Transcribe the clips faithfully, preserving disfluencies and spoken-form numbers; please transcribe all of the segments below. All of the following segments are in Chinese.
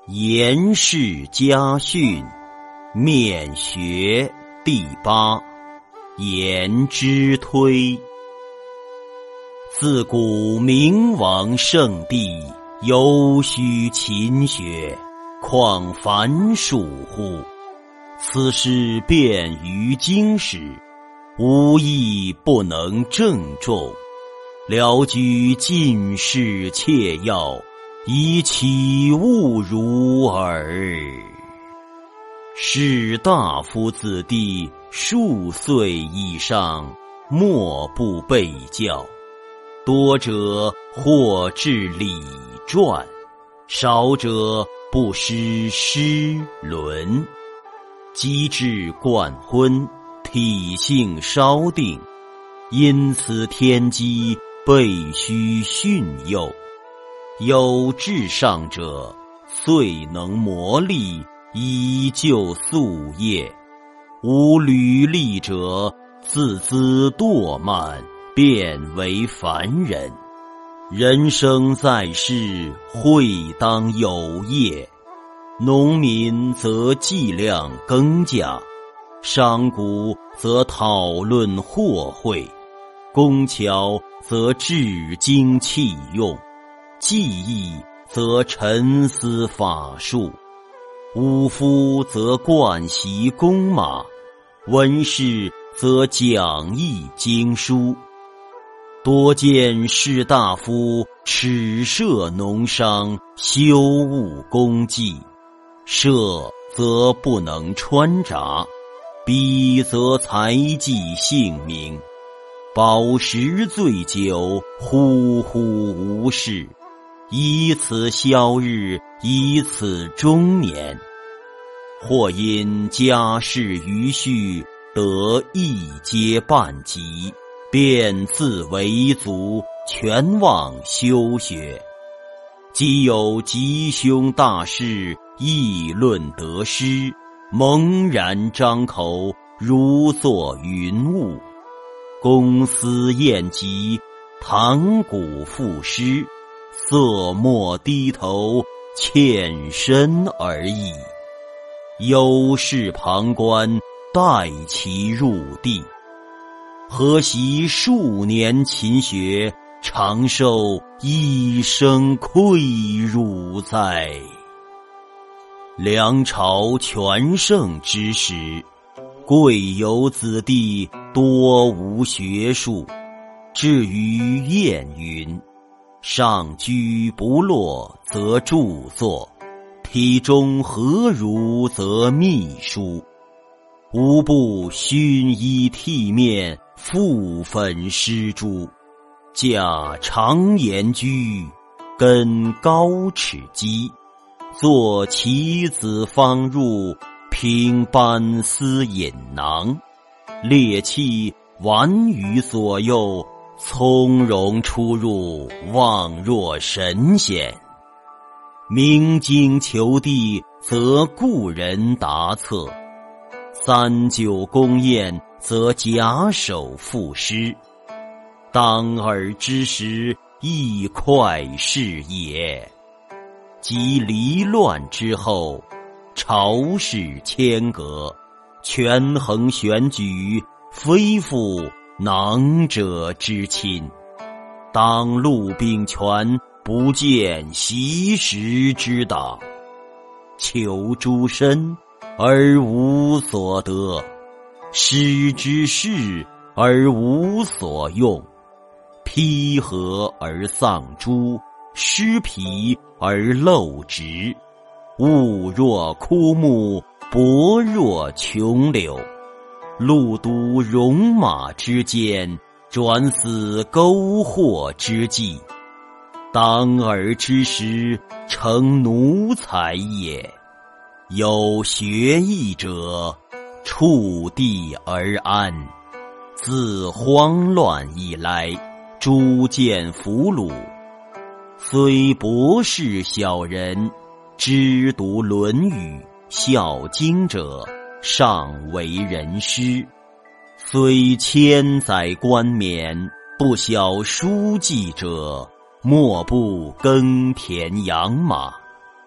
颜氏家训，免学第八。颜之推。自古明王圣帝，犹须勤学，况凡庶乎？此事变于经史，无益不能正中。聊居进士切要，以其勿如耳。士大夫子弟数岁以上，莫不备教。多者或至礼传，少者不识诗伦。机智贯昏，体性稍定，因此天机备须训诱。有志上者，遂能磨砺，以就夙业；无履历者，自兹惰慢，变为凡人。人生在世，会当有业。农民则计量耕稼，商贾则讨论货会，工巧则治经器用，技艺则沉思法术，武夫则惯习弓马，文士则讲义经书。多见士大夫耻涉农商，修务功绩，射则不能穿札，彼则财计性命，饱食醉酒，呼呼无事，以此消日，以此终年。或因家事余序，得一皆半及，便自为足，全忘修学。既有吉凶大事，议论得失，猛然张口，如作云雾。公私宴集，谈古赋诗，色莫低头，欠身而已。有事旁观，待其入地。何惜数年勤学，长寿一生愧辱哉！梁朝全盛之时，贵有子弟多无学术，至于谚云：上居不落，则著作；体中何如，则秘书。无不熏衣剃面，覆粉施朱，驾长言居，跟高尺基，坐棋子方入，平班思引囊，列器玩于左右，从容出入，望若神仙。明经求第，则故人答策；三九公宴，则假手赋诗。当尔之时，亦快是也。及离乱之后，朝事迁革，权衡选举，非复囊者之亲。当路秉权，不见习时之党。求诸身，而无所得；失之事，而无所用。披禾而丧珠，失皮而漏直。物若枯木，帛若琼柳。路督戎马之间，转死钩获之际。当尔之时，成奴才也。有学艺者，处地而安。自慌乱以来，诸见俘虏，虽博士小人，知读《论语》《孝经》者，尚为人师；虽千载冠冕，不晓书记者，莫不耕田养马。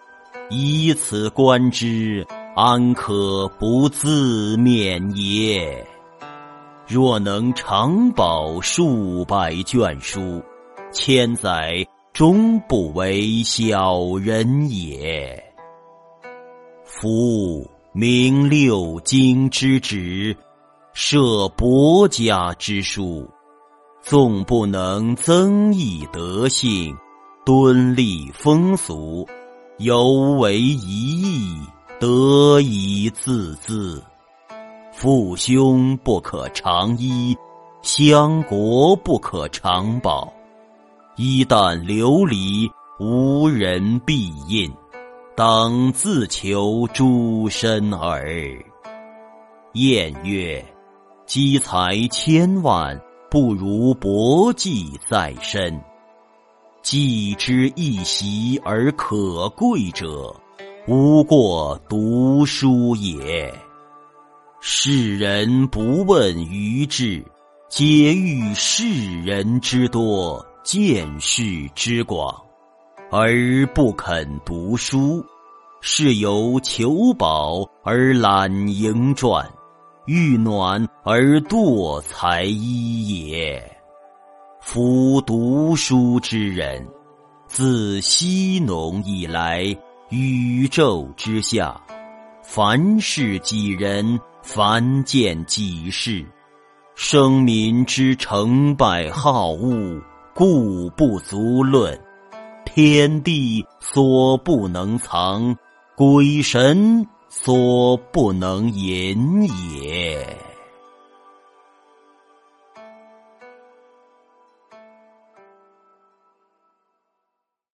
以此观之，安可不自勉也？若能长保数百卷书，千载终不为小人也。夫明六经之旨，设博家之术，纵不能增益德性，敦立风俗，犹为一义，得以自恣。父兄不可长依，乡国不可长保。一旦流离，无人必应，当自求诸身耳。晏曰：积财千万，不如薄技在身。技之一习而可贵者，无过读书也。世人不问于志，皆欲世人之多，见识之广，而不肯读书，是由求饱而懒盈传，遇暖而惰才衣也。夫读书之人，自羲农以来，宇宙之下，凡事几人，凡见几事，生民之成败好恶，故不足论。天地所不能藏，鬼神所不能隐也。